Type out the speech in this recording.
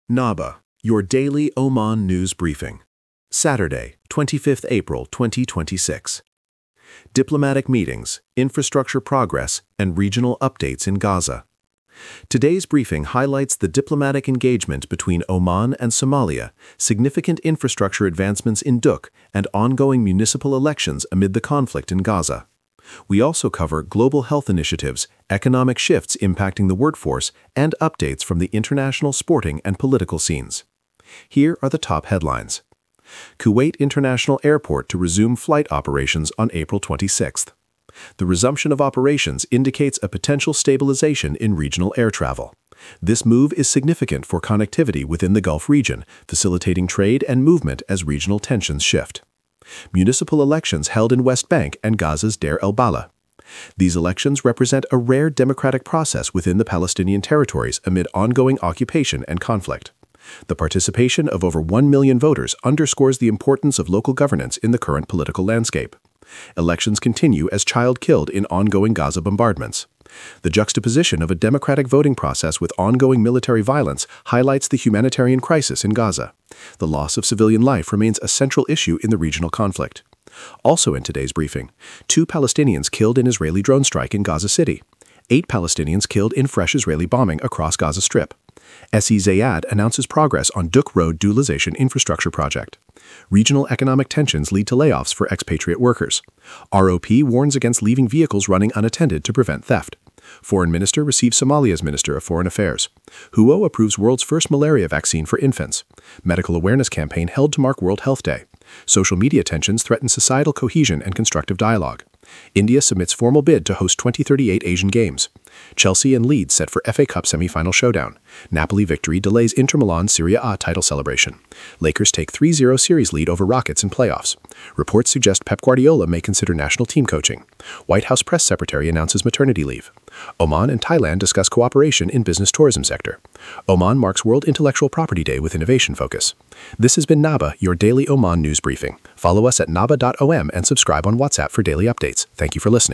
NABA, your daily Oman news briefing. Saturday, 25th April 2026. Diplomatic meetings, infrastructure progress, and regional updates in Gaza. Today's briefing highlights the diplomatic engagement between Oman and Somalia, significant infrastructure advancements in Duk, and ongoing municipal elections amid the conflict in Gaza. We also cover global health initiatives, economic shifts impacting the workforce, and updates from the international sporting and political scenes. Here are the top headlines. Kuwait International Airport to resume flight operations on April 26th. The resumption of operations indicates a potential stabilization in regional air travel. This move is significant for connectivity within the Gulf region, facilitating trade and movement as regional tensions shift. Municipal elections held in West Bank and Gaza's Deir el-Balah. These elections represent a rare democratic process within the Palestinian territories amid ongoing occupation and conflict. The participation of over 1 million voters underscores the importance of local governance in the current political landscape. Elections continue as child killed in ongoing Gaza bombardments. The juxtaposition of a democratic voting process with ongoing military violence highlights the humanitarian crisis in Gaza. The loss of civilian life remains a central issue in the regional conflict. Also in today's briefing, 2 Palestinians killed in Israeli drone strike in Gaza City. 8 Palestinians killed in fresh Israeli bombing across Gaza Strip. SE Zayad announces progress on Duk Road dualization infrastructure project. Regional economic tensions lead to layoffs for expatriate workers. ROP warns against leaving vehicles running unattended to prevent theft. Foreign Minister receives Somalia's Minister of Foreign Affairs. HUO approves world's first malaria vaccine for infants. Medical awareness campaign held to mark World Health Day. Social media tensions threaten societal cohesion and constructive dialogue. India submits formal bid to host 2038 Asian Games. Chelsea and Leeds set for FA Cup semi-final showdown. Napoli victory delays Inter Milan Serie A title celebration. Lakers take 3-0 series lead over Rockets in playoffs. Reports suggest Pep Guardiola may consider national team coaching. White House press secretary announces maternity leave. Oman and Thailand discuss cooperation in business tourism sector. Oman marks World Intellectual Property Day with innovation focus. This has been NABA, your daily Oman news briefing. Follow us at naba.om and subscribe on WhatsApp for daily updates. Thank you for listening.